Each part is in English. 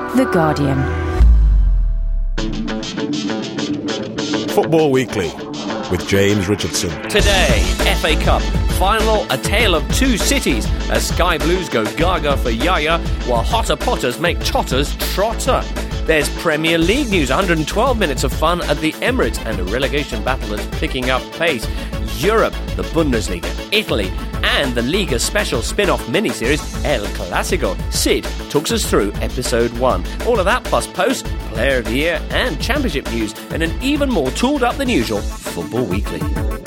The Guardian. Football Weekly with James Richardson. Today, FA Cup final, a tale of two cities as Sky Blues go gaga for Yaya while Hotter Potters make Totters trotter. There's Premier League news, 112 minutes of fun at the Emirates and a relegation battle that's picking up pace. Europe, the Bundesliga, Italy and the Liga special spin-off mini-series El Clasico. Sid talks us through episode 1. All of that plus post, player of the year and championship news and an even more tooled up than usual Football Weekly.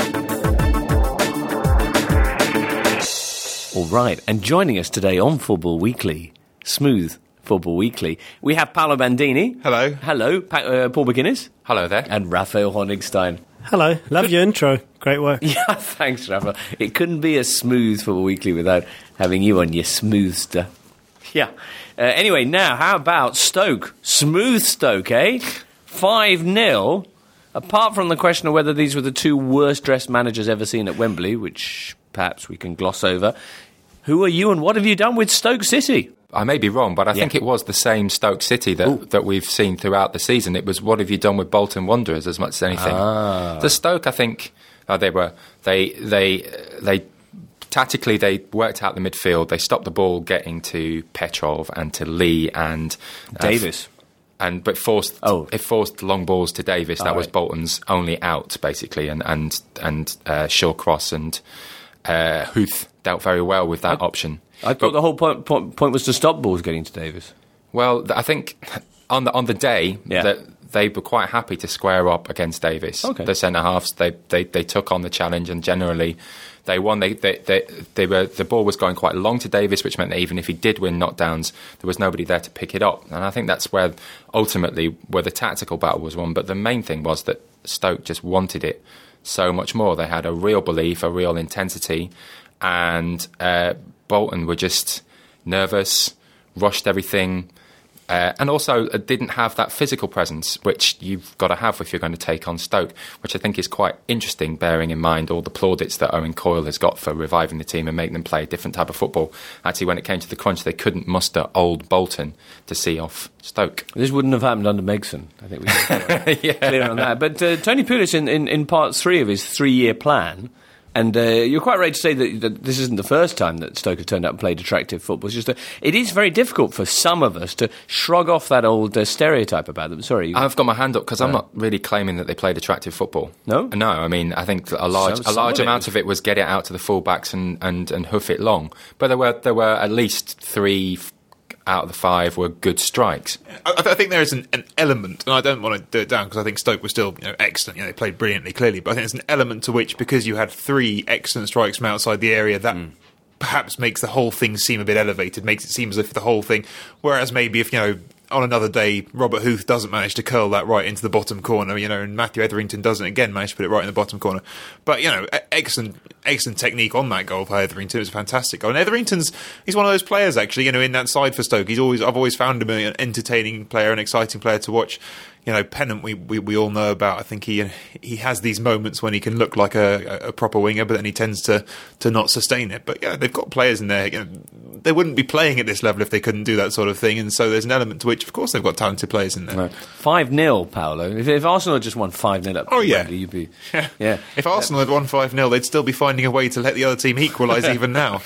All right, and joining us today on Football Weekly, Smooth Football Weekly, we have Paolo Bandini. Hello. Hello, Paul McGuinness. Hello there. And Raphael Honigstein. Hello. Love your intro. Great work. Yeah, thanks, Raphael. It couldn't be a smooth Football Weekly without having you on your smooth stuff. Yeah. Anyway, now, how about Stoke? Smooth Stoke, eh? 5-0. Apart from the question of whether these were the two worst-dressed managers ever seen at Wembley, which perhaps we can gloss over, who are you and what have you done with Stoke City? I may be wrong, but I think it was the same Stoke City that we've seen throughout the season. It was what have you done with Bolton Wanderers as much as anything. The Stoke, I think, they tactically they worked out the midfield. They stopped the ball getting to Petrov and to Lee and Davis. But it forced long balls to Davis. That was Bolton's only out, basically, and Shawcross and Huth dealt very well with that option. I thought the whole point was to stop balls getting to Davis. Well, I think on the day that they were quite happy to square up against Davis. Okay. The centre halves they took on the challenge and generally they won. The ball was going quite long to Davis, which meant that even if he did win knockdowns, there was nobody there to pick it up. And I think that's where ultimately the tactical battle was won. But the main thing was that Stoke just wanted it so much more. They had a real belief, a real intensity, and Bolton were just nervous, rushed everything, and also didn't have that physical presence, which you've got to have if you're going to take on Stoke, which I think is quite interesting, bearing in mind all the plaudits that Owen Coyle has got for reviving the team and making them play a different type of football. Actually, when it came to the crunch, they couldn't muster old Bolton to see off Stoke. This wouldn't have happened under Megson. I think we can clear on that. But Tony Pulis, in part 3 of his 3-year plan, and you're quite right to say that this isn't the first time that Stoke have turned out and played attractive football. It's just it is very difficult for some of us to shrug off that old stereotype about them. Sorry. I've got my hand up because I'm not really claiming that they played attractive football. No? No, I mean, I think a large amount of it was get it out to the full-backs and hoof it long. But there were at least 3 out of the 5 were good strikes. I think there is an element, and I don't want to do it down because I think Stoke was still excellent. They played brilliantly, clearly, but I think there's an element to which, because you had 3 excellent strikes from outside the area, that perhaps makes the whole thing seem a bit elevated, makes it seem as if the whole thing, whereas maybe if, on another day, Robert Huth doesn't manage to curl that right into the bottom corner, and Matthew Etherington doesn't again manage to put it right in the bottom corner. But, excellent technique on that goal for Etherington. It was a fantastic goal. And he's one of those players, actually, in that side for Stoke. I've always found him an entertaining player, an exciting player to watch. Pennant, we all know about. I think he has these moments when he can look like a proper winger, but then he tends to not sustain it. But they've got players in there. They wouldn't be playing at this level if they couldn't do that sort of thing. And so there's an element to which, of course, they've got talented players in there. Right. 5-0, Paolo. If Arsenal had just won 5-0 up, Wembley, you'd be If Arsenal had won 5-0, they'd still be finding a way to let the other team equalise even now.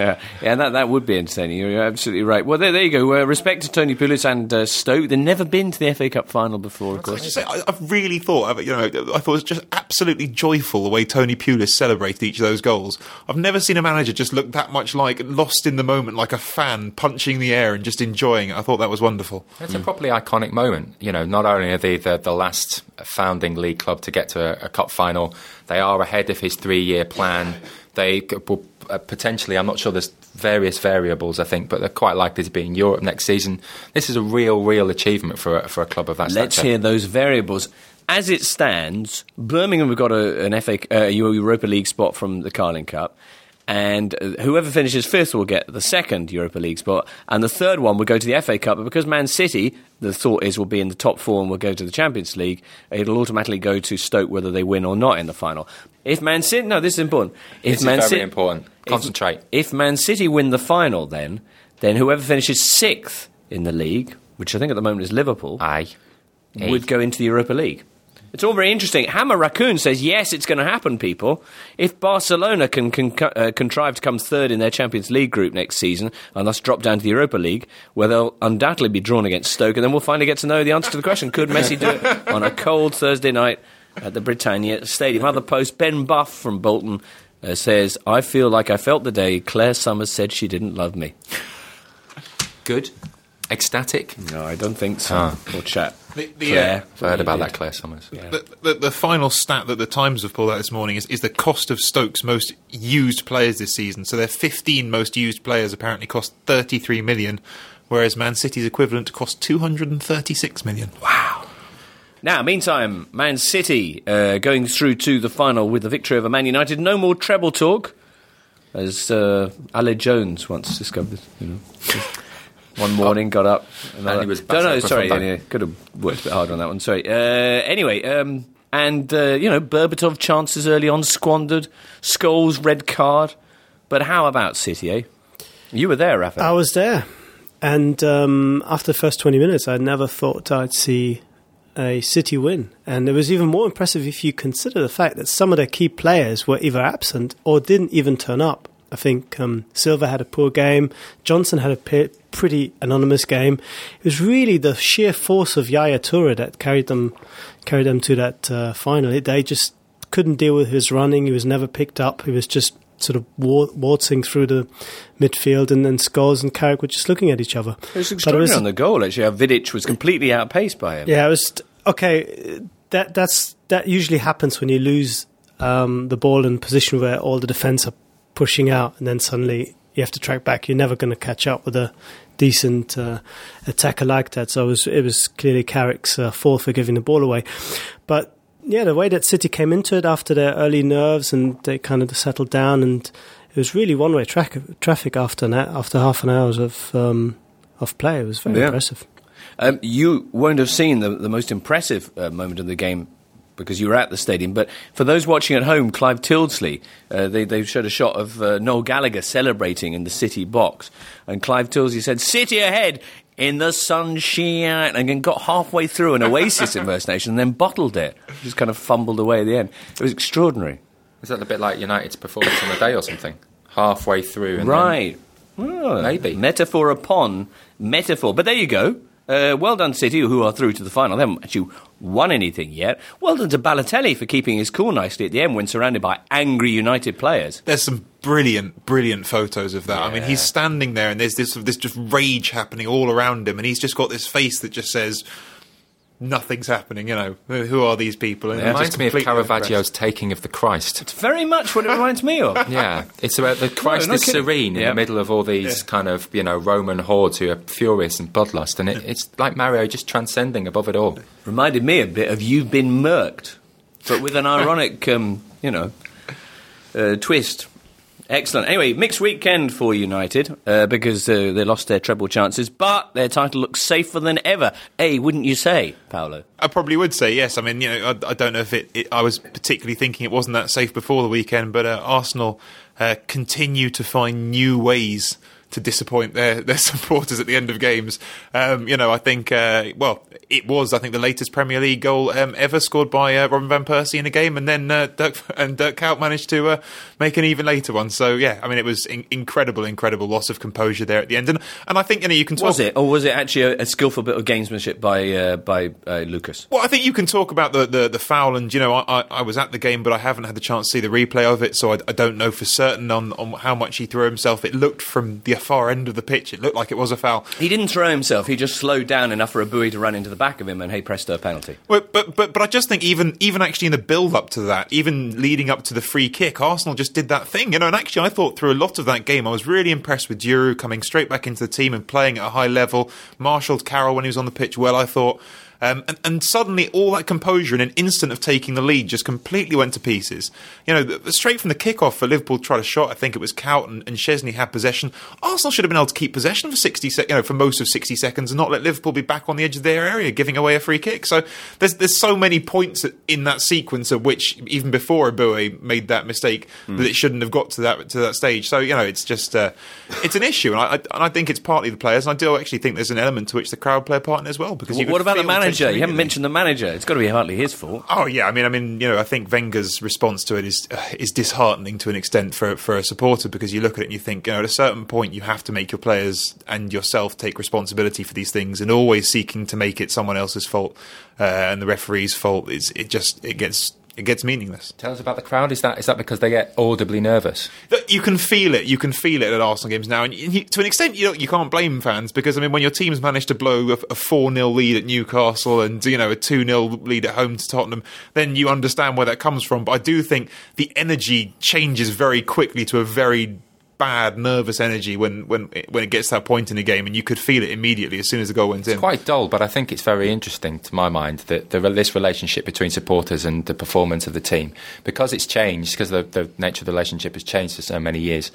That would be entertaining. You're absolutely right. Well, there you go. Respect to Tony Pulis and Stoke. They've never been to the FA Cup final before, of course. I've really thought, I thought it was just absolutely joyful the way Tony Pulis celebrated each of those goals. I've never seen a manager just look that much like lost in the moment, like a fan punching the air and just enjoying it. I thought that was wonderful. It's a properly iconic moment. Not only are they the last founding league club to get to a cup final, they are ahead of his 3-year plan. They will potentially, I'm not sure, there's various variables, I think, but they're quite likely to be in Europe next season. This is a real achievement for a club of that stature. Let's hear those variables. As it stands, Birmingham have got an Europa League spot from the Carling Cup, and whoever finishes 5th will get the 2nd Europa League spot, and the 3rd one will go to the FA Cup. But because Man City, the thought is, will be in the top 4 and will go to the Champions League, it'll automatically go to Stoke whether they win or not in the final. If Man City... No, this is important. This is very important. Concentrate. If Man City win the final, then whoever finishes 6th in the league which I think at the moment is Liverpool, Aye. would go into the Europa League. It's all very interesting. Hammer Raccoon says, yes, it's going to happen, people. If Barcelona can contrive to come third in their Champions League group next season and thus drop down to the Europa League, where they'll undoubtedly be drawn against Stoke, and then we'll finally get to know the answer to the question, could Messi do it on a cold Thursday night at the Britannia Stadium? Other post, Ben Buff from Bolton says, I feel like I felt the day Claire Summers said she didn't love me. Good. Ecstatic. No, I don't think so. Or chat. Claire. I've heard about that, Claire Summers. Yeah. The final stat that the Times have pulled out this morning is the cost of Stoke's most used players this season. So their 15 most used players apparently cost 33 million, whereas Man City's equivalent cost 236 million. Wow. Now, meantime, Man City going through to the final with the victory over Man United. No more treble talk, as Ale Jones once discovered. One morning, got up. And he was could have worked a bit harder on that one. Sorry. Anyway, Berbatov chances early on squandered. Scholes red card. But how about City, eh? You were there, Rafa. I was there. And after the first 20 minutes, I never thought I'd see a City win. And it was even more impressive if you consider the fact that some of their key players were either absent or didn't even turn up. I think Silva had a poor game. Johnson had a pretty anonymous game. It was really the sheer force of Yaya Toure that carried them to that final. They just couldn't deal with his running. He was never picked up. He was just sort of waltzing through the midfield, and then Scholes and Carrick were just looking at each other. It was extraordinary on the goal, actually, how Vidic was completely outpaced by him. Yeah, it was... Okay, that usually happens when you lose the ball in a position where all the defence are pushing out, and then suddenly you have to track back. You're never going to catch up with a decent attacker like that. So it was clearly Carrick's fault for giving the ball away. But yeah, the way that City came into it after their early nerves, and they kind of settled down, and it was really one-way traffic after half an hour of play. It was very impressive. You won't have seen the most impressive moment of the game because you were at the stadium, but for those watching at home, Clive Tildesley, they showed a shot of Noel Gallagher celebrating in the City box, and Clive Tildesley said, City ahead in the sunshine, and then got halfway through an Oasis impersonation and then bottled it. Just kind of fumbled away at the end. It was extraordinary. Is that a bit like United's performance on the day or something? Halfway through. And right. Well, maybe. Metaphor upon metaphor. But there you go. Well done, City, who are through to the final. They haven't actually won anything yet. Well done to Balotelli for keeping his cool nicely at the end when surrounded by angry United players. There's some brilliant photos of that. Yeah. I mean, he's standing there and there's this just rage happening all around him, and he's just got this face that just says, nothing's happening, who are these people? And it reminds me of Caravaggio's Taking of the Christ. It's very much what it reminds me of. Yeah, it's about the Christ is serene in the middle of all these kind of, Roman hordes who are furious and bloodlust, and it's like Mario just transcending above it all. Reminded me a bit of You've Been Murked, but with an ironic, twist. Excellent. Anyway, mixed weekend for United because they lost their treble chances, but their title looks safer than ever. Wouldn't you say, Paolo? I probably would say yes. I mean, I don't know if I was particularly thinking it wasn't that safe before the weekend, but Arsenal continue to find new ways to disappoint their supporters at the end of games. I think, it was, the latest Premier League goal ever scored by Robin Van Persie in a game, and then Dirk Kuyt managed to make an even later one. So, yeah, I mean, it was incredible loss of composure there at the end. And I think, you can talk... Was it? Or was it actually a skillful bit of gamesmanship by Lucas? Well, I think you can talk about the foul, and, I was at the game, but I haven't had the chance to see the replay of it, so I don't know for certain on how much he threw himself. It looked from the far end of the pitch, it looked like it was a foul. He didn't throw himself, he just slowed down enough for a buoy to run into the back of him, and hey presto, penalty. Well, but I just think even actually in the build up to that, even leading up to the free kick, Arsenal just did that thing, and actually I thought through a lot of that game I was really impressed with Giroud coming straight back into the team and playing at a high level. Marshalled Carroll when he was on the pitch well, I thought. And suddenly all that composure in an instant of taking the lead just completely went to pieces. Straight from the kickoff for Liverpool tried a shot. I think it was Kaut and Szczesny had possession. Arsenal should have been able to keep possession for for most of 60 seconds and not let Liverpool be back on the edge of their area, giving away a free kick. So there's so many points in that sequence of which, even before Eboué made that mistake, that it shouldn't have got to that stage. So it's just it's an issue, and I think it's partly the players, and I do actually think there's an element to which the crowd play a part in as well. Because what about the manager? You haven't mentioned the manager. It's got to be partly his fault. Oh yeah, I mean, I think Wenger's response to it is disheartening to an extent for a supporter, because you look at it and you think, at a certain point you have to make your players and yourself take responsibility for these things, and always seeking to make it someone else's fault and the referee's fault it gets meaningless. Tell us about the crowd. Is that because they get audibly nervous? You can feel it. You can feel it at Arsenal games now, and to an extent, you can't blame fans, because when your team's managed to blow a 4-0 lead at Newcastle and a 2-0 lead at home to Tottenham, then you understand where that comes from. But I do think the energy changes very quickly to a very bad, nervous energy when it gets to that point in the game, and you could feel it immediately as soon as the goal went in. It's quite dull, but I think it's very interesting to my mind that this relationship between supporters and the performance of the team, because it's changed, because the nature of the relationship has changed for so many years,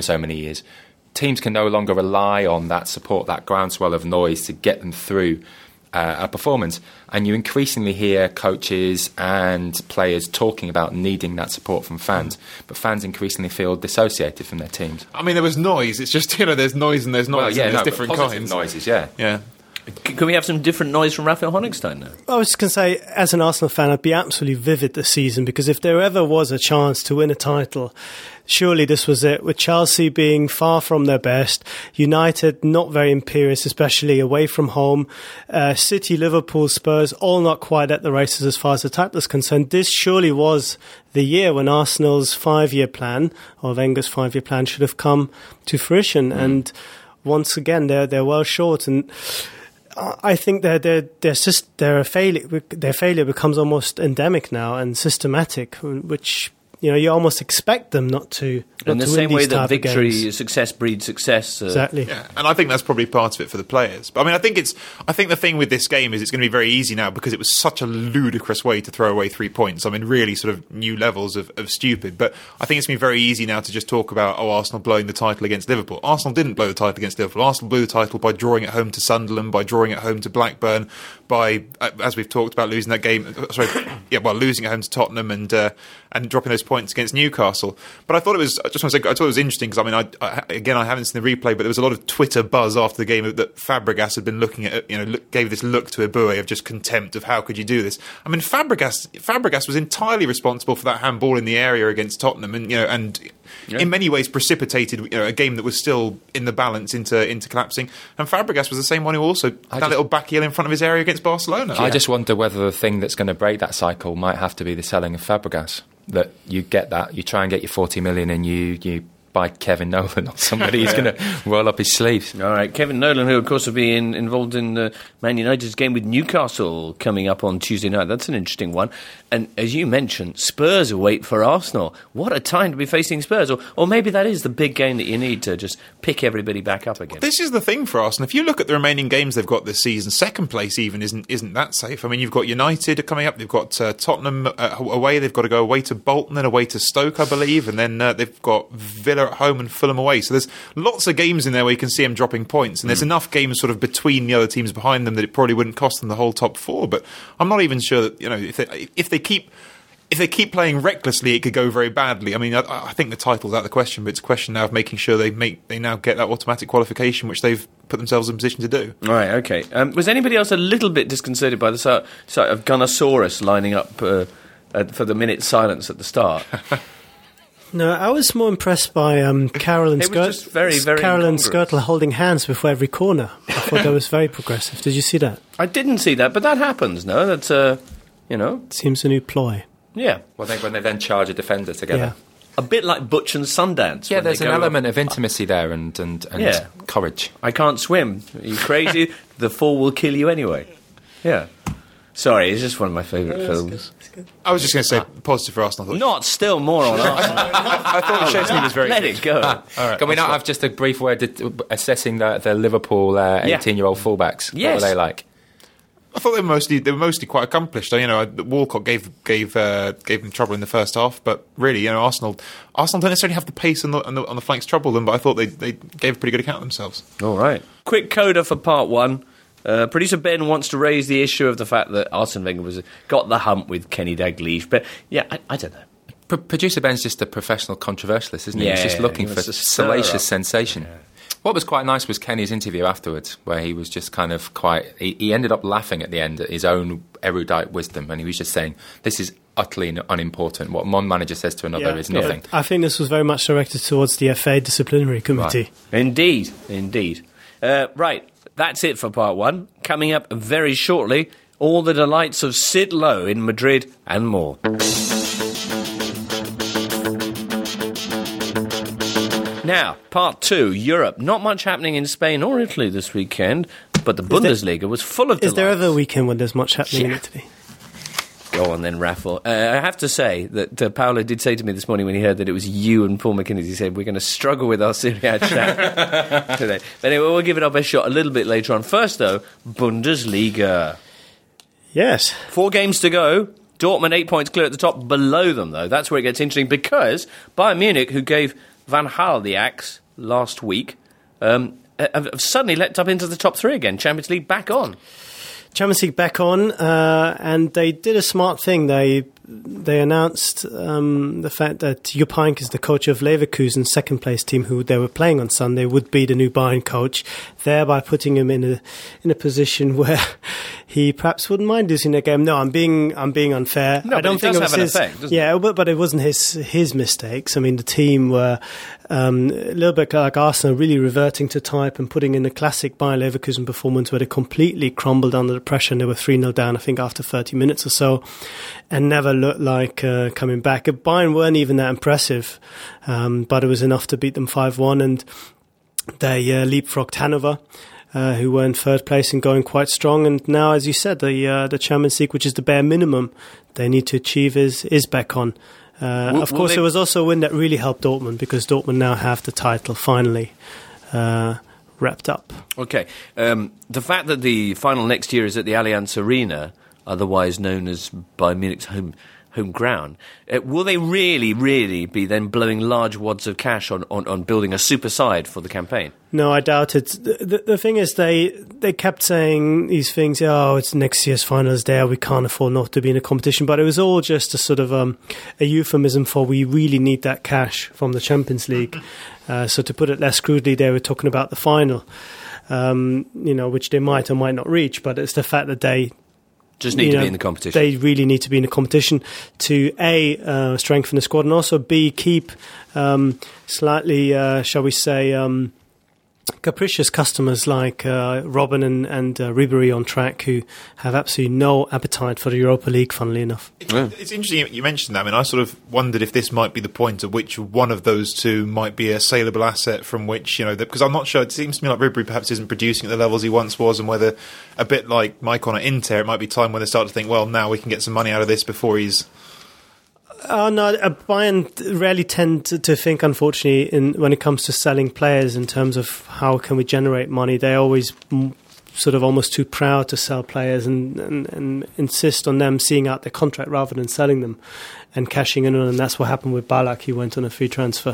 teams can no longer rely on that support, that groundswell of noise to get them through a performance, and you increasingly hear coaches and players talking about needing that support from fans, but fans increasingly feel dissociated from their teams. There was noise. It's just there's noise and there's noise. There's different kinds. Noises, yeah. Can we have some different noise from Raphael Honigstein now? I was just going to say, as an Arsenal fan, I'd be absolutely vivid this season, because if there ever was a chance to win a title, surely this was it. With Chelsea being far from their best, United not very imperious, especially away from home, City, Liverpool, Spurs, all not quite at the races as far as the title is concerned. This surely was the year when Arsenal's 5-year plan, or Wenger's 5-year plan, should have come to fruition. And once again, they're well short, and I think their failure becomes almost endemic now and systematic, which you almost expect them not to. In the same way that success breeds success. Exactly. Yeah, and I think that's probably part of it for the players. But I think the thing with this game is it's going to be very easy now, because it was such a ludicrous way to throw away 3 points. Really sort of new levels of stupid. But I think it's going to be very easy now to just talk about, Arsenal blowing the title against Liverpool. Arsenal didn't blow the title against Liverpool. Arsenal blew the title by drawing at home to Sunderland, by drawing at home to Blackburn, by, as we've talked about, losing that game. Losing at home to Tottenham and dropping those points against Newcastle. But I thought it was interesting, because I haven't seen the replay, but there was a lot of Twitter buzz after the game that Fabregas had been looking at, gave this look to Eboué of just contempt of how could you do this. Fabregas was entirely responsible for that handball in the area against Tottenham, and in many ways precipitated a game that was still in the balance into collapsing. And Fabregas was the same one who also that little back heel in front of his area against Barcelona. I just wonder whether the thing that's going to break that cycle might have to be the selling of Fabregas. That you get that, you try and get your 40 million, and you buy Kevin Nolan or somebody who's going to roll up his sleeves. All right, Kevin Nolan, who of course will be involved in Man United's game with Newcastle coming up on Tuesday night. That's an interesting one. And as you mentioned, Spurs await for Arsenal. What a time to be facing Spurs. Or maybe that is the big game that you need to just pick everybody back up again. Well, this is the thing for Arsenal. If you look at the remaining games they've got this season, second place even isn't that safe. You've got United coming up. They've got Tottenham away. They've got to go away to Bolton, then away to Stoke, I believe. And then they've got Villa at home and Fulham away. So there's lots of games in there where you can see them dropping points. And there's enough games sort of between the other teams behind them that it probably wouldn't cost them the whole top four. But I'm not even sure that, if they keep playing recklessly, it could go very badly. I think the title's out of the question, but it's a question now of making sure they now get that automatic qualification, which they've put themselves in position to do. All right, okay. Was anybody else a little bit disconcerted by the sight of Gunnosaurus lining up for the minute silence at the start? No, I was more impressed by Carroll and Skrtel holding hands before every corner. I thought that was very progressive. Did you see that? I didn't see that, but that happens, no? That's, Seems a new ploy. Yeah. Well, when they then charge a defender together. Yeah. A bit like Butch and Sundance. Yeah, there's an element of intimacy there and courage. I can't swim. Are you crazy? The fall will kill you anyway. Yeah. Sorry, it's just one of my favourite films. I was just going to say positive for Arsenal. Not still more on Arsenal. I thought Szczesny was very Let good. it go. All right, Can we not have just a brief word assessing the Liverpool 18-year-old fullbacks? Yes. What were they like? I thought they were mostly quite accomplished. Walcott gave them trouble in the first half, but really, Arsenal don't necessarily have the pace on the flanks to trouble them. But I thought they gave a pretty good account of themselves. All right. Quick coda for part one. Producer Ben wants to raise the issue of the fact that Arsene Wenger got the hump with Kenny Dalglish, but yeah, I don't know. Producer Ben's just a professional controversialist, isn't he? Yeah, He's just looking he for wants to stir salacious up. sensation. Yeah. What was quite nice was Kenny's interview afterwards, where he was just kind of he ended up laughing at the end at his own erudite wisdom, and he was just saying, this is utterly unimportant. What one manager says to another is nothing. I think this was very much directed towards the FA disciplinary committee. Right. Indeed. Right, that's it for part one. Coming up very shortly, all the delights of Sid Lowe in Madrid and more. Now, part two, Europe. Not much happening in Spain or Italy this weekend, but the Bundesliga was full of delights. Is there ever a weekend when there's much happening in Italy? Go on then, Raffle. I have to say that Paolo did say to me this morning when he heard that it was you and Paul McInnes, he said, we're going to struggle with our Serie A chat today. But anyway, we'll give it our best shot a little bit later on. First, though, Bundesliga. Yes. 4 games to go. Dortmund 8 points clear at the top. Below them, though, that's where it gets interesting, because Bayern Munich, who gave Van Gaal the axe last week, have suddenly leapt up into the top 3 again. Champions League back on. Champions League back on, and they did a smart thing. They announced the fact that Jupp Heynckes, the coach of Leverkusen's second place team, who they were playing on Sunday, would be the new Bayern coach, thereby putting him in a position where he perhaps wouldn't mind losing a game. No, I'm being unfair. No, I don't think it was his. But it wasn't his mistakes. I mean, the team were a little bit like Arsenal, really reverting to type and putting in a classic Bayern Leverkusen performance where they completely crumbled under the pressure, and they were 3-0 down, I think, after 30 minutes or so, and never looked like coming back. Bayern weren't even that impressive, but it was enough to beat them 5-1, and they leapfrogged Hanover, who were in third place and going quite strong. And now, as you said, the Champions League, which is the bare minimum they need to achieve, is back on. Of course, there was also a win that really helped Dortmund, because Dortmund now have the title finally wrapped up. Okay. The fact that the final next year is at the Allianz Arena, otherwise known as Bayern Munich's home ground, will they really be then blowing large wads of cash on building a super side for the campaign? No, I doubt it. The thing is, they kept saying these things, it's next year's finals day, we can't afford not to be in a competition, but it was all just a sort of a euphemism for we really need that cash from the Champions League. So to put it less crudely, they were talking about the final, which they might or might not reach, but it's the fact that they just need to be in the competition. They really need to be in the competition to A, strengthen the squad, and also B, keep slightly, shall we say, capricious customers like Robben and Ribéry on track, who have absolutely no appetite for the Europa League, funnily enough. It's interesting you mentioned that. I mean, I sort of wondered if this might be the point at which one of those two might be a saleable asset from which, because I'm not sure, it seems to me like Ribéry perhaps isn't producing at the levels he once was, and whether, a bit like Maicon at Inter, it might be time when they start to think, well, now we can get some money out of this before he's... No, Bayern rarely tend to think, unfortunately, when it comes to selling players in terms of how can we generate money. They're always sort of almost too proud to sell players and insist on them seeing out their contract rather than selling them and cashing in on them. And that's what happened with Ballack. He went on a free transfer.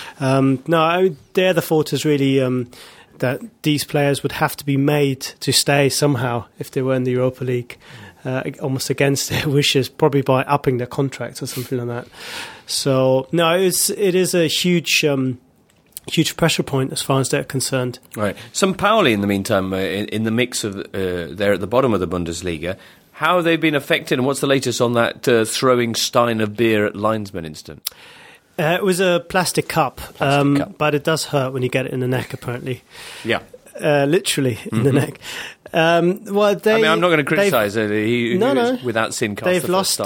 There the thought is really that these players would have to be made to stay somehow if they were in the Europa League. Almost against their wishes, probably by upping their contracts or something like that. So no, it is a huge pressure point as far as they're concerned. Right. St. Pauli, in the meantime, in the mix of they're at the bottom of the Bundesliga. How have they been affected, and what's the latest on that throwing stein of beer at linesman incident? It was a plastic cup, but it does hurt when you get it in the neck, apparently. Yeah. Literally in the neck. I'm not going to criticise it. He was without sin. They've lost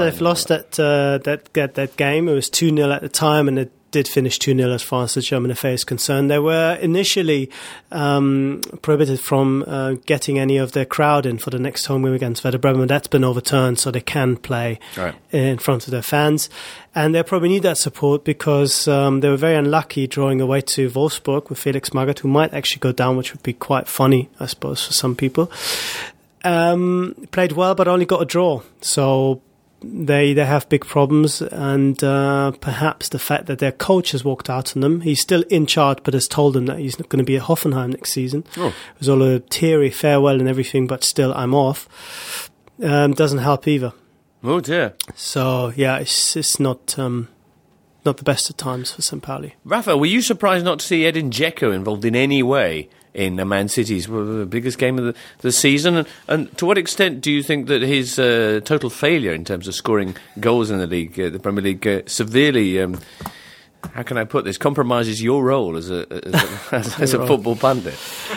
that game. It was 2-0 at the time, and it did finish 2-0 as far as the German FA is concerned. They were initially prohibited from getting any of their crowd in for the next home game against Werder Bremen. That's been overturned, so they can play in front of their fans. And they probably need that support because they were very unlucky drawing away to Wolfsburg with Felix Magath, who might actually go down, which would be quite funny, I suppose, for some people. Played well, but only got a draw. So they have big problems, and perhaps the fact that their coach has walked out on them. He's still in charge, but has told them that he's not going to be at Hoffenheim next season. It was all a teary farewell and everything, but still, I'm off. Doesn't help either. Oh dear. So yeah, it's not the best of times for St. Pauli. Rafa, were you surprised not to see Edin Dzeko involved in any way in Man City's biggest game of the season? And to what extent do you think that his total failure in terms of scoring goals in the league, the Premier League, severely, how can I put this, compromises your role as a football pundit?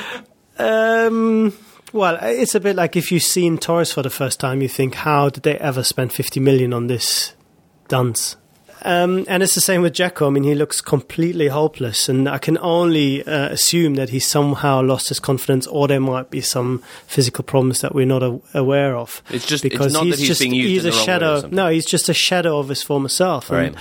Well, it's a bit like if you've seen Torres for the first time, you think, how did they ever spend 50 million on this dunce? And it's the same with Dzeko. I mean, he looks completely hopeless, and I can only assume that he somehow lost his confidence, or there might be some physical problems that we're not aware of. It's just because it's not that he's being used in the wrong way or something. No, he's just a shadow of his former self. Right.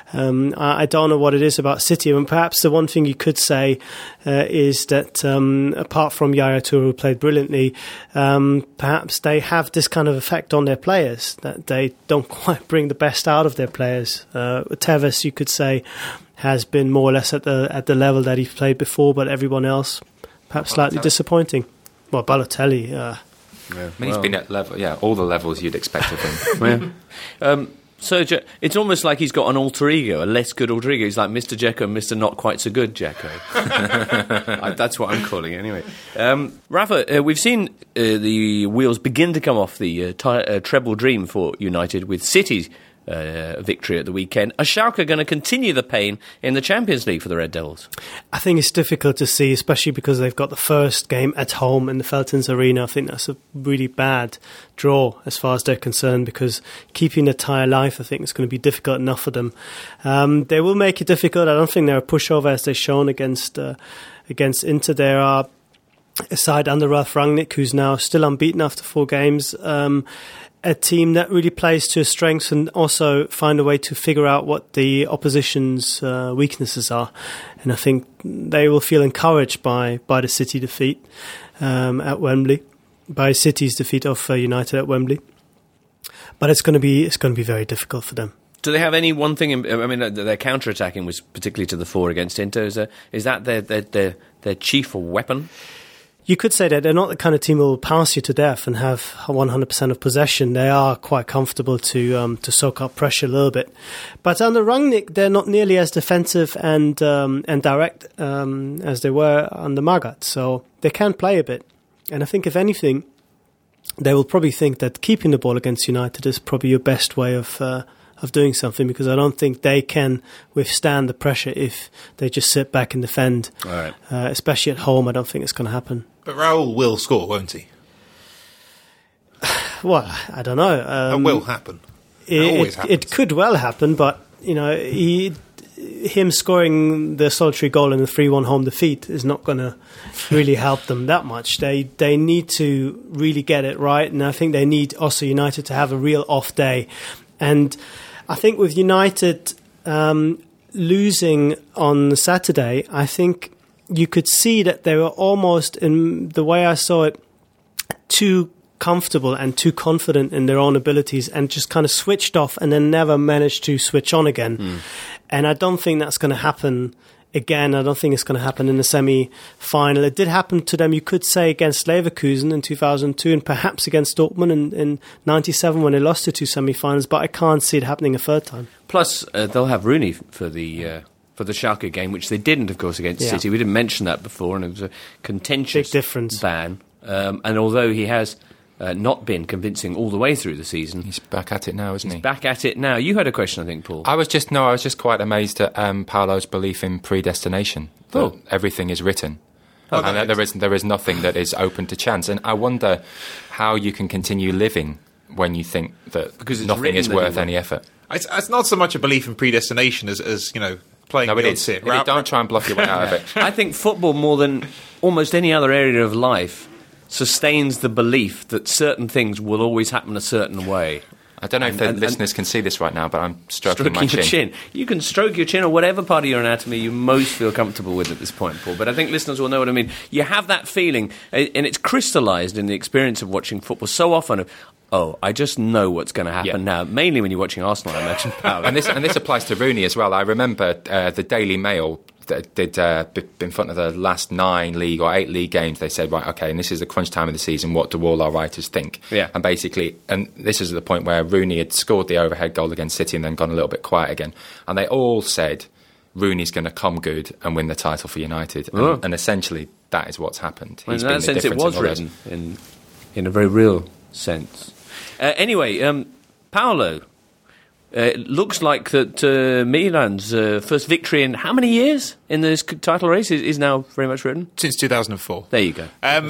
I don't know what it is about City. And perhaps the one thing you could say is that apart from Yaya Toure, who played brilliantly, perhaps they have this kind of effect on their players, that they don't quite bring the best out of their players. Tevez, you could say, has been more or less at the level that he played before, but everyone else perhaps slightly disappointing. Well, Balotelli. He's been at all the levels you'd expect of him. So it's almost like he's got an alter ego, a less good alter ego. He's like Mr. Dzeko and Mr. Not Quite So Good Dzeko. That's what I'm calling it anyway. Rafa, we've seen the wheels begin to come off the treble dream for United with City's victory at the weekend. Are Schalke going to continue the pain in the Champions League for the Red Devils? I think it's difficult to see, especially because they've got the first game at home in the Veltins Arena. I think that's a really bad draw as far as they're concerned, because keeping the tie alive, I think, is going to be difficult enough for them. They will make it difficult. I don't think they're a pushover as they've shown against Inter. There are a side under Ralf Rangnick, who's now still unbeaten after 4 games. A team that really plays to its strengths and also find a way to figure out what the opposition's weaknesses are. And I think they will feel encouraged by the City defeat at Wembley, by City's defeat of United at Wembley. But it's going to be very difficult for them. Do they have any one thing? I mean, their counter-attacking was particularly to the fore against Inter. Is that their chief weapon? You could say that they're not the kind of team who will pounce you to death and have 100% of possession. They are quite comfortable to soak up pressure a little bit. But under Rangnick, they're not nearly as defensive and direct as they were under Magath. So they can play a bit. And I think, if anything, they will probably think that keeping the ball against United is probably your best way of doing something, because I don't think they can withstand the pressure if they just sit back and defend. All right. Especially at home, I don't think it's going to happen. But Raul will score, won't he? Well, I don't know. It will happen. It always happens. It could well happen, but him scoring the solitary goal in the 3-1 home defeat is not going to really help them that much. They need to really get it right, and I think they need also United to have a real off day. And I think with United losing on Saturday, I think you could see that they were almost, in the way I saw it, too comfortable and too confident in their own abilities, and just kind of switched off and then never managed to switch on again. And I don't think that's going to happen again. I don't think it's going to happen in the semi-final. It did happen to them, you could say, against Leverkusen in 2002 and perhaps against Dortmund in 97 when they lost the 2 semi-finals, but I can't see it happening a third time. Plus, they'll have Rooney for the Schalke game, which they didn't, of course, against City. We didn't mention that before, and it was a contentious ban. And although he has not been convincing all the way through the season, he's back at it now, isn't he? He's back at it now. You had a question, I think, Paul. I was just quite amazed at Paolo's belief in predestination. That everything is written. And there is nothing that is open to chance. And I wonder how you can continue living when you think that nothing is worth any effort. It's not so much a belief in predestination as playing. No, it is. Don't try and bluff your way out of it. I think football, more than almost any other area of life, sustains the belief that certain things will always happen a certain way. I don't know if the listeners can see this right now, but I'm stroking my your chin. You can stroke your chin or whatever part of your anatomy you most feel comfortable with at this point, Paul. But I think listeners will know what I mean. You have that feeling, and it's crystallised in the experience of watching football so often of, I just know what's going to happen now. Mainly when you're watching Arsenal, I imagine. and this applies to Rooney as well. I remember the Daily Mail did in front of the last 9 league or 8 league games. They said, right, okay, and this is the crunch time of the season. What do all our writers think? Yeah. And basically, and this is the point where Rooney had scored the overhead goal against City and then gone a little bit quiet again. And they all said Rooney's going to come good and win the title for United. And essentially, that is what's happened. In that sense, it was written in a very real sense. Anyway, Paolo. It looks like that Milan's first victory in how many years in this title race is now very much written? Since 2004. There you go.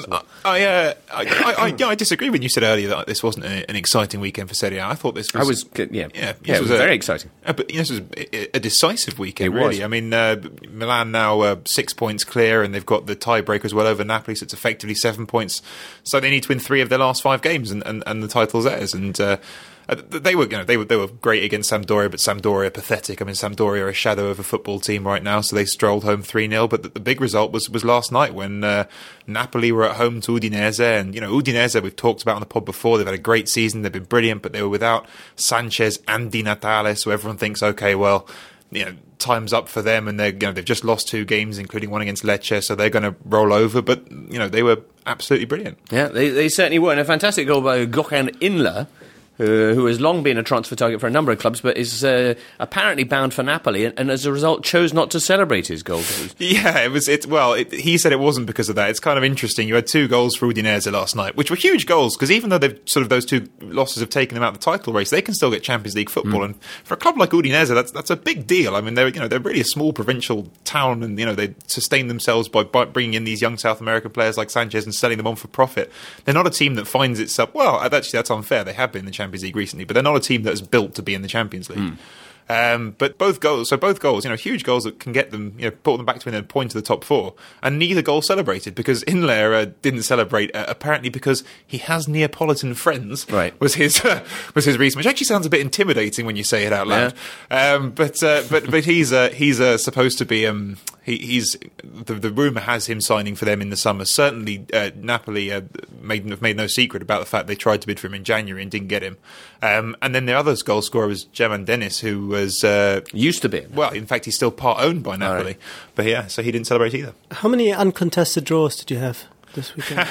I disagree when you said earlier that this wasn't an exciting weekend for Serie A. I thought this was... it was very exciting. But this was a decisive weekend, It was. really. I mean, Milan now 6 points clear, and they've got the tiebreaker as well over Napoli, so it's effectively 7 points. So they need to win 3 of their last 5 games, and the title's theirs. And they were great against Sampdoria, but Sampdoria are pathetic. I mean, Sampdoria are a shadow of a football team right now, so they strolled home 3-0. But the big result was last night when Napoli were at home to Udinese. And, Udinese, we've talked about on the pod before, they've had a great season, they've been brilliant, but they were without Sanchez and Di Natale, so everyone thinks, okay, well, time's up for them, and they've just lost 2 games, including one against Lecce, so they're going to roll over. But, they were absolutely brilliant. Yeah, they certainly were. And a fantastic goal by Gökhan Inler, who has long been a transfer target for a number of clubs, but is apparently bound for Napoli, and as a result chose not to celebrate his goal. Yeah, he said it wasn't because of that. It's kind of interesting. You had 2 goals for Udinese last night, which were huge goals, because even though those 2 losses have taken them out of the title race, they can still get Champions League football. And for a club like Udinese, that's a big deal. I mean, they're really a small provincial town, and they sustain themselves by bringing in these young South American players like Sanchez and selling them on for profit. They're not a team that finds itself. Well, actually, that's unfair. They have been in the Champions League recently, but they're not a team that is built to be in the Champions League. But both goals, huge goals that can get them, put them back to within a point of the top 4, and neither goal celebrated, because Inler didn't celebrate apparently because he has Neapolitan friends. Right, was his reason, which actually sounds a bit intimidating when you say it out loud. Yeah. But he's supposed to be. He's the rumour has him signing for them in the summer. Certainly, Napoli made no secret about the fact they tried to bid for him in January and didn't get him. And then the other goal scorer was German Dennis, who was used to be. Well, in fact, he's still part owned by Napoli. Right. But so he didn't celebrate either. How many uncontested draws did you have this weekend?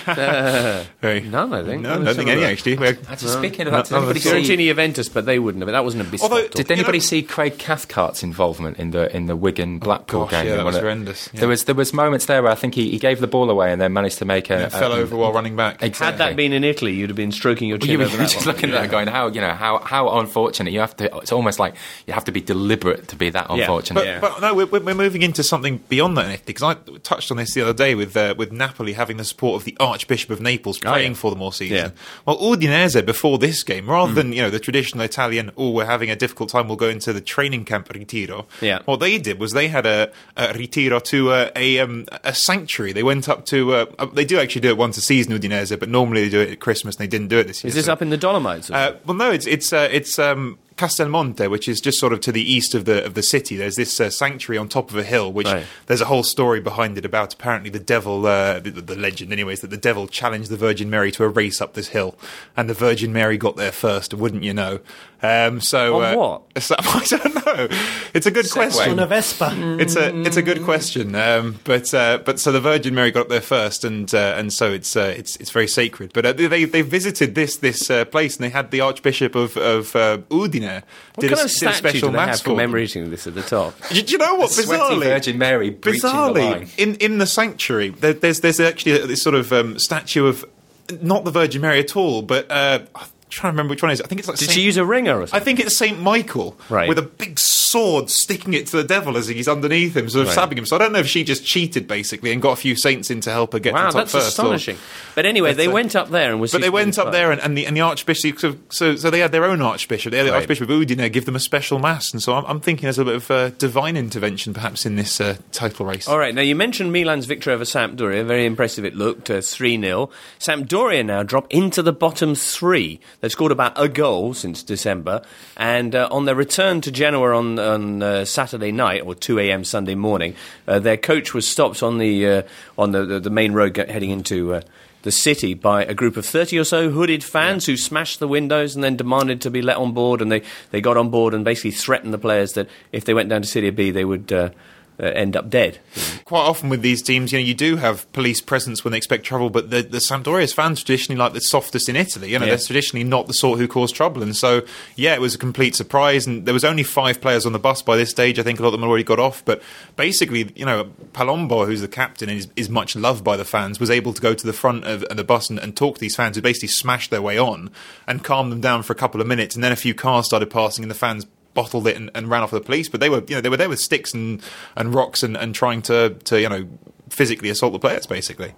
None, I think. No, I don't think any, actually. Speaking of that, Fiorentina Juventus, but they wouldn't have. That wasn't a bespoke. Did anybody see Craig Cathcart's involvement in the Wigan Blackpool game? Yeah, that was horrendous. Yeah. There was moments there where I think he gave the ball away and then managed to make fell over while running back. Exactly. Had that been in Italy, you'd have been stroking your chin. You over were that just one. looking at that, going, how unfortunate. You have to. It's almost like you have to be deliberate to be that unfortunate. But no, we're moving into something beyond that, because I touched on this the other day with Napoli having the support of the Archbishop of Naples praying for them all season. Yeah. Well, Udinese before this game, rather than the traditional Italian, we're having a difficult time, we'll go into the training camp Ritiro. Yeah. What they did was they had a Ritiro to a sanctuary. They went up to. They do actually do it once a season, Udinese, but normally they do it at Christmas, and they didn't do it this year. Is this up in the Dolomites? Well, no, it's Castelmonte, which is just sort of to the east of the city. There's this sanctuary on top of a hill, which there's a whole story behind it about apparently the devil, the legend anyways, that the devil challenged the Virgin Mary to a race up this hill, and the Virgin Mary got there first, wouldn't you know? On what? I don't know. It's a good question. On a Vespa. It's a good question. But so the Virgin Mary got up there first, and so it's very sacred. But they visited this place, and they had the Archbishop of Udine. What kind of statue do they have commemorating this at the top? Do you know what? Sweaty Virgin Mary breaching the line. in the sanctuary, there's actually this sort of statue of not the Virgin Mary at all, but I'm trying to remember which one it is. I think it's like. Did she use a ringer or something? I think it's Saint Michael with a big sword sticking it to the devil as he's underneath him, sort of stabbing him. So I don't know if she just cheated, basically, and got a few saints in to help her get to the top that's first. astonishing. But anyway, they went up there and was. But they went up there, and the archbishop. So they had their own archbishop. They had the Archbishop of Udine give them a special mass, and so I'm thinking there's a bit of divine intervention, perhaps, in this title race. All right, now you mentioned Milan's victory over Sampdoria. Very impressive it looked, 3-0. Sampdoria now drop into the bottom three. They've scored about a goal since December, and on their return to Genoa on Saturday night, or 2 a.m. Sunday morning, their coach was stopped on the main road heading into the city by a group of 30 or so hooded fans who smashed the windows and then demanded to be let on board, and they got on board and basically threatened the players that if they went down to Serie B they would end up dead. Quite often with these teams, you do have police presence when they expect trouble, but the Sampdoria's fans traditionally like the softest in Italy. They're traditionally not the sort who cause trouble, and so it was a complete surprise. And there was only 5 players on the bus by this stage. I think a lot of them had already got off, but basically, Palombo, who's the captain and is much loved by the fans, was able to go to the front of the bus and talk to these fans who basically smashed their way on and calm them down for a couple of minutes. And then a few cars started passing, and the fans bottled it and ran off with the police, but they were there with sticks and rocks and trying to physically assault the players, basically.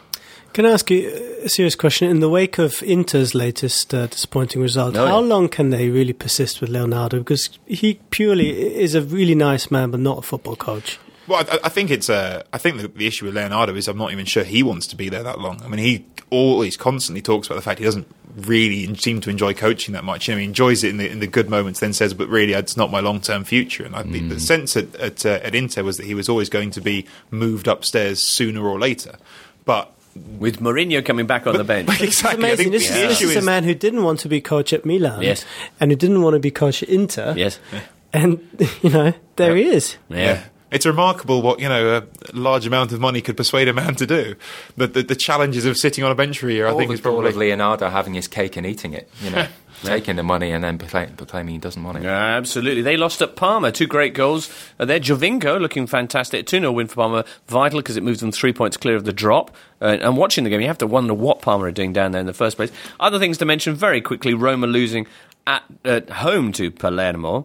Can I ask you a serious question? In the wake of Inter's latest disappointing result, how long can they really persist with Leonardo? Because he purely is a really nice man, but not a football coach. Well, I think the issue with Leonardo is I'm not even sure he wants to be there that long. I mean, he always constantly talks about the fact he doesn't really seem to enjoy coaching that much. He enjoys it in the good moments, then says, but really, it's not my long-term future. And I think the sense at Inter was that he was always going to be moved upstairs sooner or later. But with Mourinho coming back on the bench. Exactly. It's amazing. This is a man who didn't want to be coach at Milan. Yes. And who didn't want to be coach at Inter. Yes. And, there he is. Yeah. It's remarkable what a large amount of money could persuade a man to do. The challenges of sitting on a bench for a year, I think, is probably all of Leonardo having his cake and eating it. Taking the money and then proclaiming he doesn't want it. Absolutely. They lost at Parma. 2 great goals there. Giovinco looking fantastic. 2-0 win for Parma. Vital because it moves them 3 points clear of the drop. And watching the game, you have to wonder what Parma are doing down there in the first place. Other things to mention very quickly: Roma losing at home to Palermo.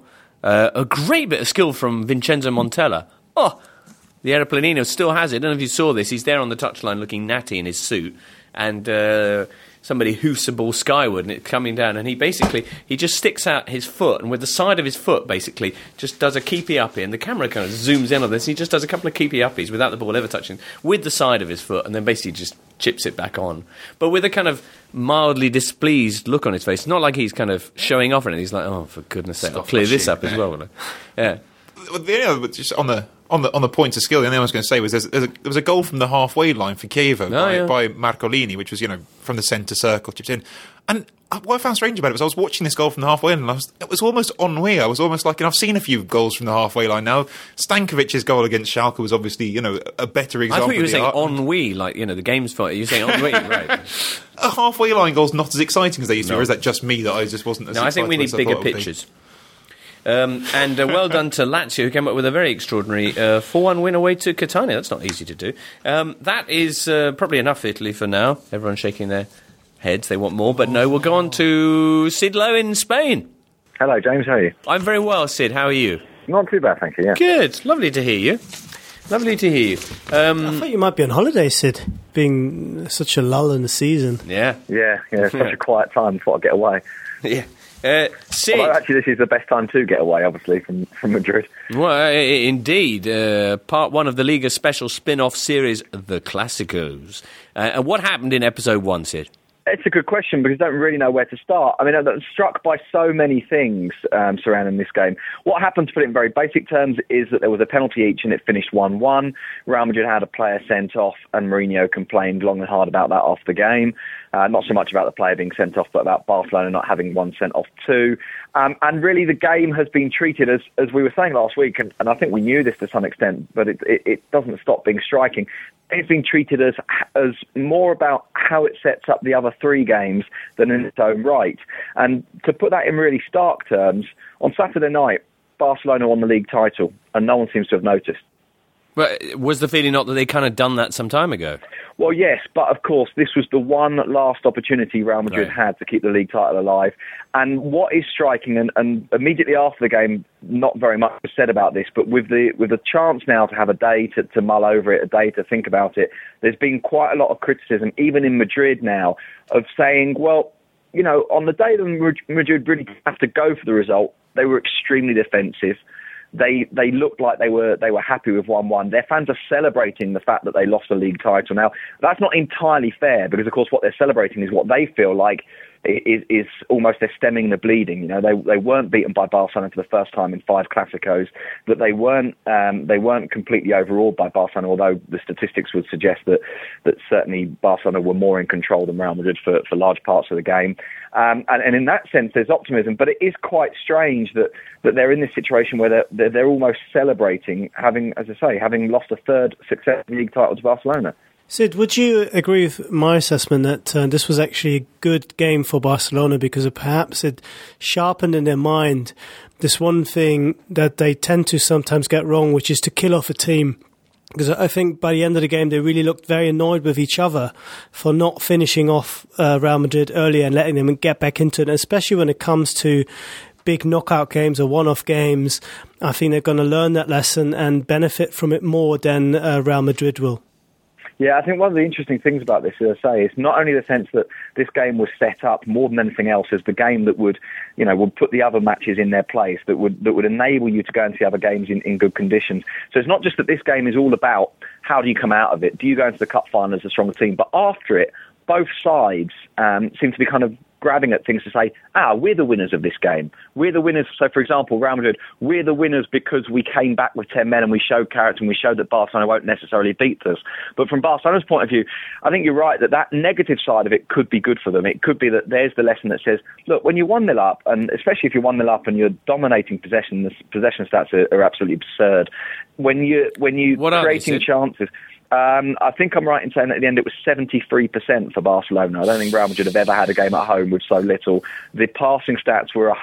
A great bit of skill from Vincenzo Montella. The Aeroplanino still has it. I don't know if you saw this. He's there on the touchline looking natty in his suit. And somebody hoofs a ball skyward and it's coming down. And he just sticks out his foot. And with the side of his foot, basically, just does a keepy-uppy. And the camera kind of zooms in on this. He just does a couple of keepy-uppies without the ball ever touching with the side of his foot. And then basically just chips it back on. But with a kind of mildly displeased look on his face. Not like he's kind of showing off, and he's like, oh, for goodness sake, I'll clear this up as well. Yeah. Just on the point of skill, the only thing I was going to say was there was a goal from the halfway line for Chievo by Marcolini, which was from the centre circle, chipped in. And what I found strange about it was I was watching this goal from the halfway line, and it was almost ennui. I was almost like, I've seen a few goals from the halfway line now. Stankovic's goal against Schalke was obviously, a better example. I thought you were saying ennui, like, the game's fight. You're saying ennui, right? A halfway line goal's not as exciting as they used to be, or is that just me that I just wasn't as excited? No, I think we need bigger pitches. And well done to Lazio, who came up with a very extraordinary 4-1 win away to Catania. That's not easy to do. That is probably enough for Italy for now. Everyone's shaking their heads. They want more. But no, we'll go on to Sid Lowe in Spain. Hello, James. How are you? I'm very well, Sid. How are you? Not too bad, thank you, yeah. Good. Lovely to hear you. Lovely to hear you. I thought you might be on holiday, Sid, being such a lull in the season. Yeah, such a quiet time. Thought I'd get away. Yeah. Sid. Although actually, this is the best time to get away, obviously, from Madrid. Well, indeed. Part 1 of the Liga special spin-off series, The Clásicos. And what happened in episode 1, Sid? It's a good question because I don't really know where to start. I mean, I'm struck by so many things surrounding this game. What happened, to put it in very basic terms, is that there was a penalty each and it finished 1-1. Real Madrid had a player sent off and Mourinho complained long and hard about that after the game. Not so much about the player being sent off, but about Barcelona not having one sent off too. And really the game has been treated, as we were saying last week, and I think we knew this to some extent, but it doesn't stop being striking. It's been treated as more about how it sets up the other 3 games than in its own right. And to put that in really stark terms, on Saturday night, Barcelona won the league title, and no one seems to have noticed. But was the feeling not that they kind of done that some time ago? Well, yes, but of course, this was the one last opportunity Real Madrid had to keep the league title alive. And what is striking, and immediately after the game, not very much was said about this, but with the chance now to have a day to mull over it, a day to think about it, there's been quite a lot of criticism, even in Madrid now, of saying, well, you know, on the day that Madrid really have to go for the result, they were extremely defensive. They looked like they were happy with 1-1. Their fans are celebrating the fact that they lost the league title. Now, that's not entirely fair because, of course, what they're celebrating is what they feel like is almost they're stemming the bleeding. You know, they weren't beaten by Barcelona for the first time in 5 Clásicos, but they weren't completely overawed by Barcelona, although the statistics would suggest that certainly Barcelona were more in control than Real Madrid for large parts of the game. And in that sense, there's optimism, but it is quite strange that they're in this situation where they're almost celebrating having lost a third successive league title to Barcelona. Sid, would you agree with my assessment that this was actually a good game for Barcelona because perhaps it sharpened in their mind this one thing that they tend to sometimes get wrong, which is to kill off a team? Because I think by the end of the game, they really looked very annoyed with each other for not finishing off Real Madrid earlier and letting them get back into it, and especially when it comes to big knockout games or one-off games. I think they're going to learn that lesson and benefit from it more than Real Madrid will. Yeah, I think one of the interesting things about this, as I say, is not only the sense that this game was set up more than anything else as the game that would put the other matches in their place, that would enable you to go and see other games in good conditions. So it's not just that this game is all about how do you come out of it, do you go into the cup final as a stronger team, but after it, both sides seem to be kind of grabbing at things to say, we're the winners of this game. We're the winners. So, for example, Real Madrid, we're the winners because we came back with 10 men and we showed character and we showed that Barcelona won't necessarily beat us. But from Barcelona's point of view, I think you're right that negative side of it could be good for them. It could be that there's the lesson that says, look, when you're 1-0 up, and especially if you're 1-0 up and you're dominating possession, the possession stats are absolutely absurd. When you're creating chances... I think I'm right in saying that at the end it was 73% for Barcelona. I don't think Real Madrid have ever had a game at home with so little. The passing stats were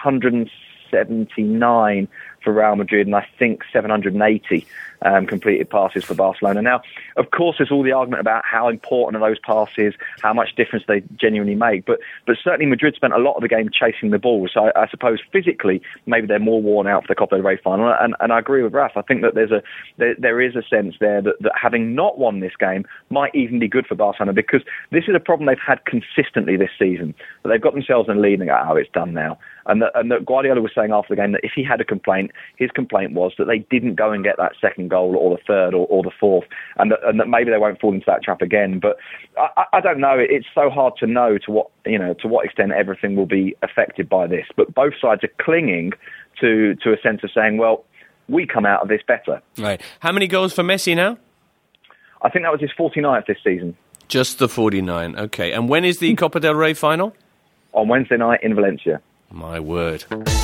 179 for Real Madrid and I think 780 completed passes for Barcelona. Now, of course, there's all the argument about how important are those passes, how much difference they genuinely make. But certainly Madrid spent a lot of the game chasing the ball. So I suppose physically, maybe they're more worn out for the Copa del Rey final. And I agree with Raf. I think that there is a sense there that having not won this game might even be good for Barcelona because this is a problem they've had consistently this season. But they've got themselves in the lead and go, it's done now. And that Guardiola was saying after the game that if he had a complaint, his complaint was that they didn't go and get that second goal or the third or the fourth, and that maybe they won't fall into that trap again. But I don't know. It's so hard to know to what extent everything will be affected by this. But both sides are clinging to a sense of saying, well, we come out of this better. Right. How many goals for Messi now? I think that was his 49th this season. Just the 49. Okay. And when is the Copa del Rey final? On Wednesday night in Valencia. My word.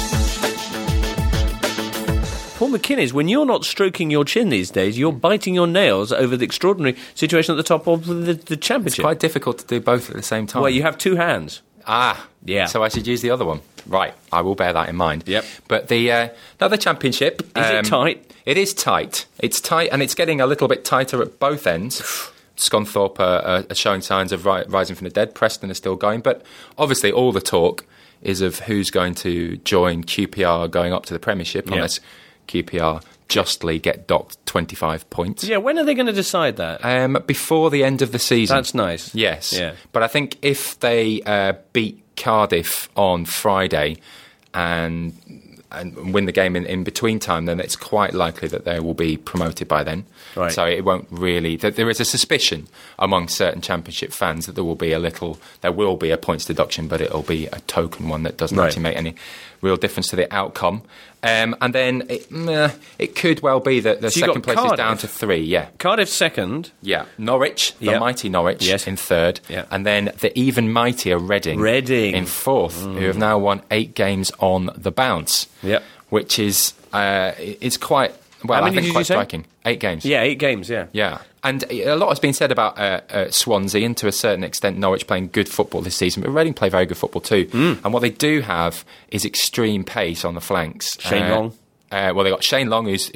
Paul McInnes, when you're not stroking your chin these days, you're biting your nails over the extraordinary situation at the top of the championship. It's quite difficult to do both at the same time. Well, you have 2 hands. Yeah. So I should use the other one. Right, I will bear that in mind. Yep. But the championship... Is it tight? It is tight. It's tight, and it's getting a little bit tighter at both ends. Scunthorpe are showing signs of rising from the dead. Preston are still going. But obviously all the talk is of who's going to join QPR going up to the Premiership, unless QPR justly get docked 25 points. Yeah, when are they going to decide that? Before the end of the season. That's nice. Yes. Yeah. But I think if they beat Cardiff on Friday and win the game in between time, then it's quite likely that they will be promoted by then. Right. So it won't really... There is a suspicion among certain Championship fans that there will be a points deduction, but it'll be a token one that doesn't actually make any real difference to the outcome. And then it could well be that the second place is down to 3, yeah. Cardiff second. Yeah. Norwich, the mighty Norwich, in third. Yeah. And then the even mightier Reading in fourth, who have now won 8 games on the bounce. Yep. Which is it's quite... Well, I think quite striking. 8 games. Yeah, 8 games, yeah. Yeah. And a lot has been said about Swansea and to a certain extent Norwich playing good football this season, but Reading play very good football too. And what they do have is extreme pace on the flanks. Shane Long? well, they got Shane Long, who's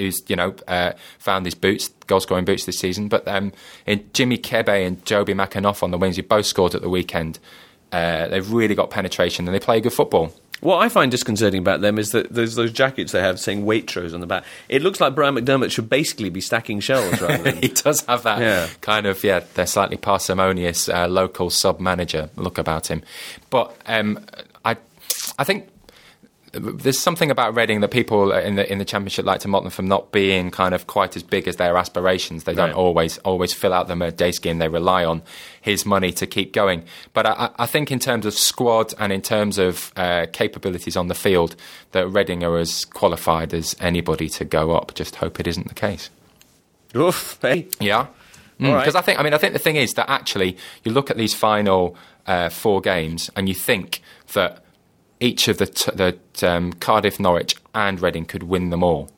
found his goal-scoring boots this season. But in Jimmy Kebe and Joby McAnuff on the wings, who both scored at the weekend, they've really got penetration and they play good football. What I find disconcerting about them is that there's those jackets they have saying Waitrose on the back. It looks like Brian McDermott should basically be stacking shells rather than... He does have that kind of, they're slightly parsimonious local sub-manager look about him. But I think there's something about Reading that people in the Championship like to mock them for not being kind of quite as big as their aspirations. They don't always fill out the Murdesky, and they rely on his money to keep going. But I think in terms of squad and in terms of capabilities on the field, that Reading are as qualified as anybody to go up. Just hope it isn't the case. Oof, hey. Yeah. Because I think the thing is that actually you look at these final 4 games and you think that each of the Cardiff, Norwich and Reading could win them all.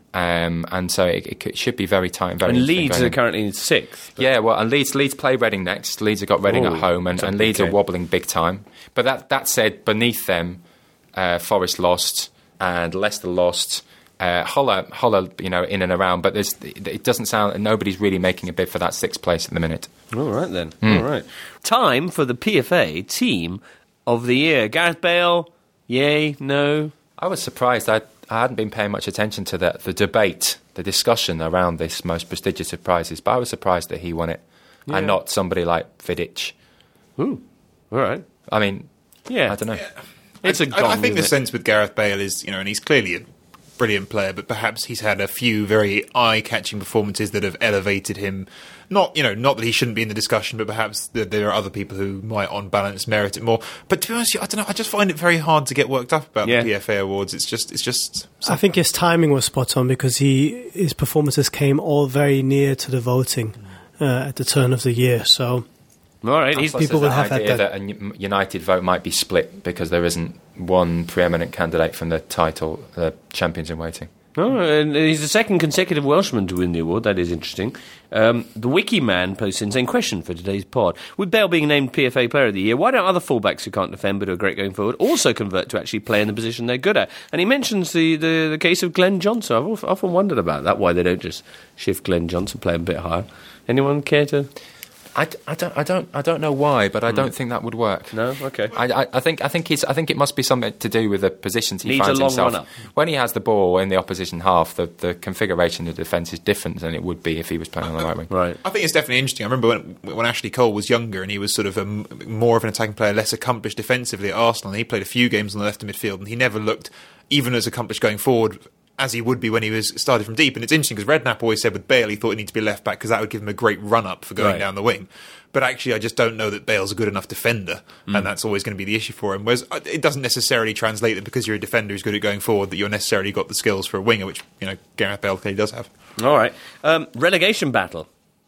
And so it should be very tight and very interesting. And Leeds are currently in 6th. Yeah, well, and Leeds play Reading next. Leeds have got Reading at home, and Leeds are wobbling big time. But that said, beneath them, Forest lost and Leicester lost. Hull, in and around, but it doesn't sound... Nobody's really making a bid for that 6th place at the minute. All right, then. All right. Time for the PFA Team of the Year. Gareth Bale, yay, no? I was surprised. I hadn't been paying much attention to the debate, the discussion around this most prestigious of prizes, but I was surprised that he won it, and not somebody like Vidic. Ooh, all right. I mean, I don't know. Yeah. It's a gong, I think the sense with Gareth Bale is, and he's clearly a brilliant player, but perhaps he's had a few very eye-catching performances that have elevated him. Not that he shouldn't be in the discussion, but perhaps there are other people who might, on balance, merit it more. But to be honest, I don't know. I just find it very hard to get worked up about the PFA awards. It's just. I think his timing was spot on because his performances came all very near to the voting at the turn of the year. So. All right, people will have that a United vote might be split because there isn't one preeminent candidate from the title, the champions in waiting. Oh, and he's the second consecutive Welshman to win the award. That is interesting. The Wiki Man posts in saying, question for today's pod. With Bale being named PFA Player of the Year, why don't other fullbacks who can't defend but are great going forward also convert to actually play in the position they're good at? And he mentions the case of Glenn Johnson. I've often wondered about that, why they don't just shift Glenn Johnson, play him a bit higher. Anyone care to... I don't know why, but I don't think that would work. No, okay. I think it must be something to do with the positions he Needs finds a long himself. run-up. When he has the ball in the opposition half, the configuration of the defence is different than it would be if he was playing on the right wing. Right. I think it's definitely interesting. I remember when Ashley Cole was younger and he was sort of more of an attacking player, less accomplished defensively at Arsenal. And he played a few games on the left of midfield, and he never looked even as accomplished going forward as he would be when he was started from deep. And it's interesting because Redknapp always said with Bale he thought he needed to be left back because that would give him a great run-up for going down the wing. But actually, I just don't know that Bale's a good enough defender, and that's always going to be the issue for him. Whereas it doesn't necessarily translate that because you're a defender who's good at going forward that you're necessarily got the skills for a winger, which Gareth Bale clearly does have. All right. Relegation battle.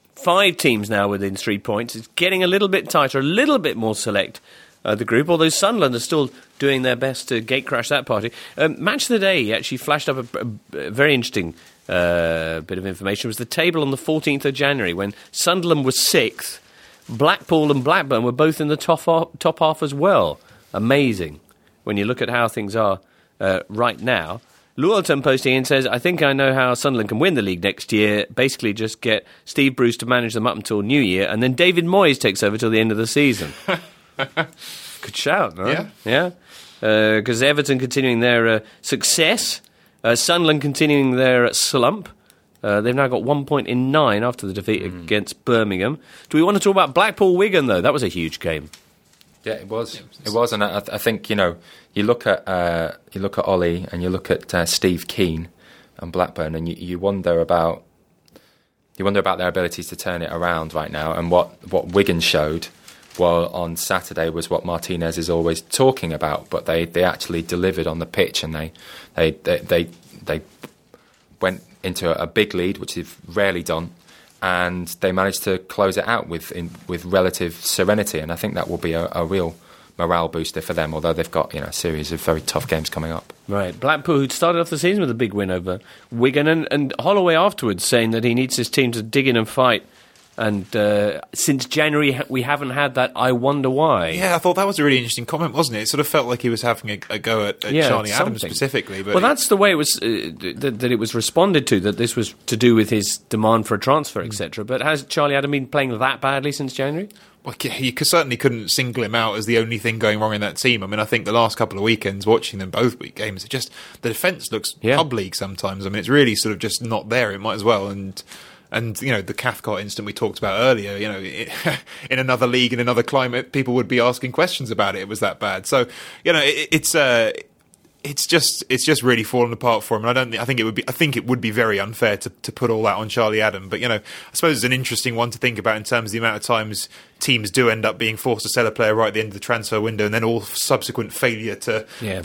5 teams now within 3 points. It's getting a little bit tighter, a little bit more select, the group, although Sunderland are still doing their best to gate crash that party. Match of the day actually flashed up a very interesting bit of information. It was the table on the 14th of January when Sunderland was 6th. Blackpool and Blackburn were both in the top half as well. Amazing when you look at how things are right now. Lewelton posting in says, I think I know how Sunderland can win the league next year. Basically just get Steve Bruce to manage them up until New Year, and then David Moyes takes over till the end of the season. Good shout, no? Yeah. Because Everton continuing their success, Sunderland continuing their slump. They've now got 1 point in 9 after the defeat against Birmingham. Do we want to talk about Blackpool-Wigan, though? That was a huge game. Yeah, it was. It was, and I think you look at Ollie and you look at Steve Keane and Blackburn, and you wonder about their abilities to turn it around right now. And what Wigan showed, on Saturday, was what Martinez is always talking about. But they actually delivered on the pitch, and they went into a big lead, which they've rarely done, and they managed to close it out with relative serenity, and I think that will be a real morale booster for them, although they've got a series of very tough games coming up. Right. Blackpool, who'd started off the season with a big win over Wigan, and Holloway afterwards saying that he needs his team to dig in and fight And since January, we haven't had that. I wonder why. Yeah, I thought that was a really interesting comment, wasn't it? It sort of felt like he was having a go at Charlie Adam specifically. But well, that's the way it was that it was responded to, that this was to do with his demand for a transfer, etc. But has Charlie Adam been playing that badly since January? Well, you certainly couldn't single him out as the only thing going wrong in that team. I mean, I think the last couple of weekends, watching them both week games, the defence looks pub league sometimes. I mean, it's really sort of just not there. It might as well. And the Cathcart incident we talked about earlier, in another league, in another climate, people would be asking questions about it. It was that bad. So, it's just really fallen apart for him. And I think it would be very unfair to put all that on Charlie Adam. But I suppose it's an interesting one to think about in terms of the amount of times teams do end up being forced to sell a player right at the end of the transfer window, and then all subsequent failure to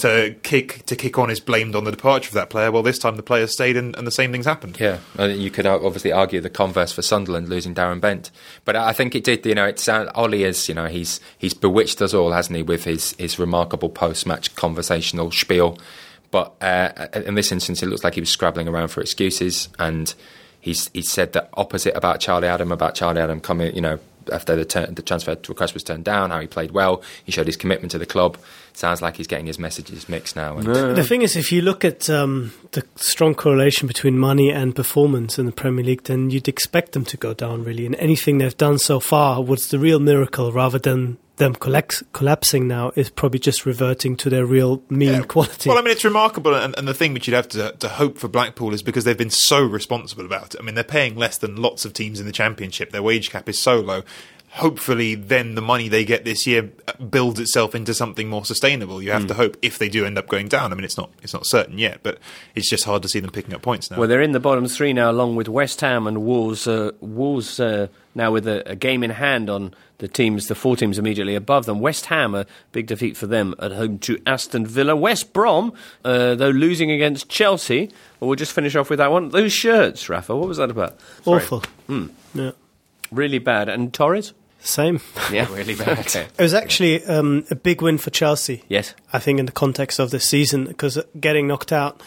kick on is blamed on the departure of that player. Well, this time the player stayed, and the same things happened. Yeah, you could obviously argue the converse for Sunderland losing Darren Bent, but I think it did. Ollie is, he's bewitched us all, hasn't he, with his remarkable post-match conversational spiel. But in this instance, it looks like he was scrabbling around for excuses, and he said the opposite about Charlie Adam coming, after the transfer request was turned down, how he played well, he showed his commitment to the club. Sounds like he's getting his messages mixed now. The thing is, if you look at the strong correlation between money and performance in the Premier League, then you'd expect them to go down, really. And anything they've done so far was the real miracle, rather than them collapsing now, is probably just reverting to their real mean quality. Well, I mean, it's remarkable, and the thing which you'd have to hope for Blackpool is because they've been so responsible about it. I mean, they're paying less than lots of teams in the Championship. Their wage cap is so low. Hopefully, then the money they get this year builds itself into something more sustainable. You have to hope, if they do end up going down. I mean, it's not certain yet, but it's just hard to see them picking up points now. Well, they're in the bottom three now, along with West Ham and Wolves. Wolves now with a game in hand on the four teams immediately above them. West Ham, a big defeat for them at home to Aston Villa. West Brom, though losing against Chelsea. Well, we'll just finish off with that one. Those shirts, Rafa, what was that about? Awful. Yeah. Really bad. And Torres? Same. Yeah, really bad. Okay. It was actually a big win for Chelsea. Yes. I think in the context of this season, because getting knocked out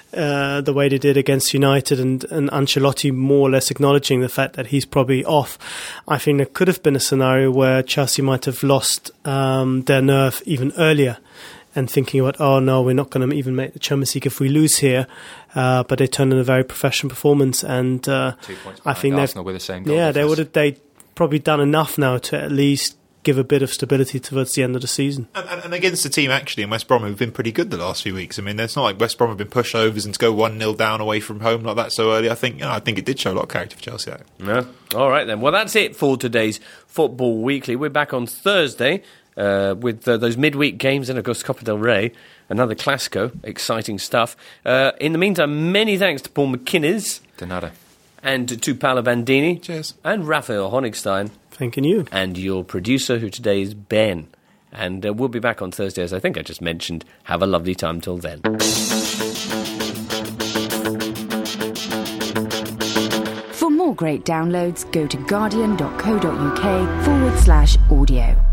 the way they did against United, and Ancelotti more or less acknowledging the fact that he's probably off, I think there could have been a scenario where Chelsea might have lost their nerve even earlier, and thinking about, oh no, we're not going to even make the Champions League if we lose here. But they turned in a very professional performance, and 2 points I think Arsenal with the same goal. Yeah, they probably done enough now to at least give a bit of stability towards the end of the season. And against the team, actually, in West Brom, who've been pretty good the last few weeks. I mean, it's not like West Brom have been pushovers, and to go 1-0 down away from home like that so early, I think it did show a lot of character for Chelsea. Yeah. All right, then. Well, that's it for today's Football Weekly. We're back on Thursday with those midweek games, and of course Copa del Rey, another Clasico, exciting stuff. In the meantime, many thanks to Paul McInnes. De nada. And to Paolo Bandini. Cheers. And Raphael Honigstein. Thanking you. And your producer, who today is Ben. And we'll be back on Thursday, as I think I just mentioned. Have a lovely time till then. For more great downloads, go to guardian.co.uk/audio.